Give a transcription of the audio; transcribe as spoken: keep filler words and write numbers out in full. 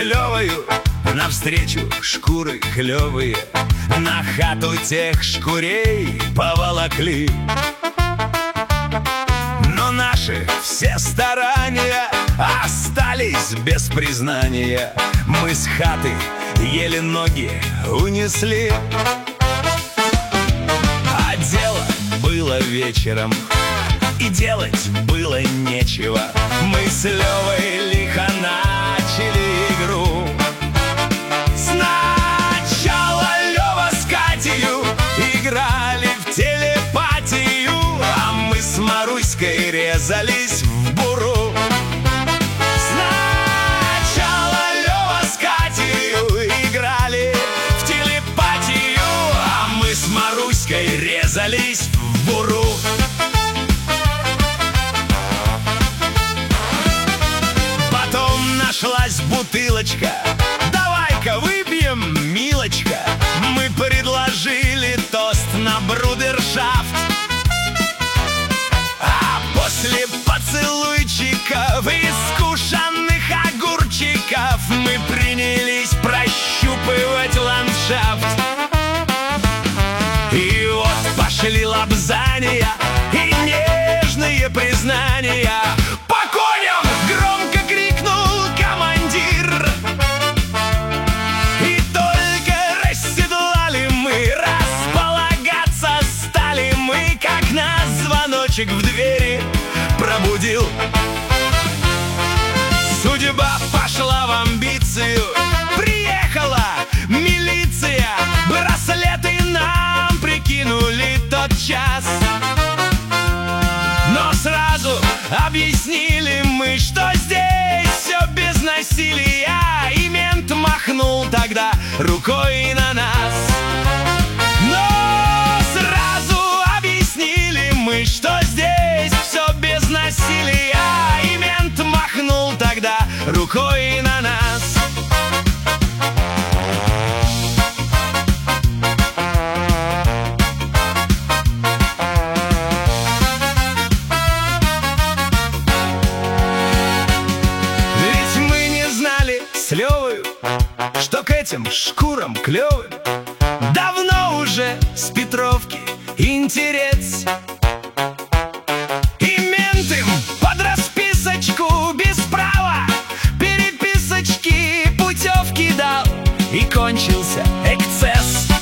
Левою навстречу шкуры клевые на хату тех шкурей поволокли. Но наши все старания остались без признания. Мы с хаты еле ноги унесли. А дело было вечером, и делать было нечего. Мы с Левой лихо начали игру. Сначала Лева с Катею играли в телепатию, а мы с Маруськой резались в буру. Сначала Лева с Катею играли в телепатию, а мы с Маруськой резались в буру. Нашлась бутылочка, давай-ка выпьем, милочка. Мы предложили тост на брудершафт. А после поцелуйчиков и скушенных огурчиков мы принялись прощупывать ландшафт. И вот пошли лапзания и нежные признания. По коням громко крикнул командир. И только расседлали мы, располагаться стали мы, как нас звоночек в двери пробудил. Судьба пошла в амбицию, приехала милиция, браслеты нам прикинули тот час. Но сразу объяснили мы, что здесь все без насилия, и мент махнул тогда рукой на нас. Но сразу объяснили мы, что здесь все без насилия, и мент махнул тогда рукой на нас. С Левою, что к этим шкурам клевым давно уже с Петровки интерес. И мент им под расписочку без права переписочки путевки дал, и кончился эксцесс.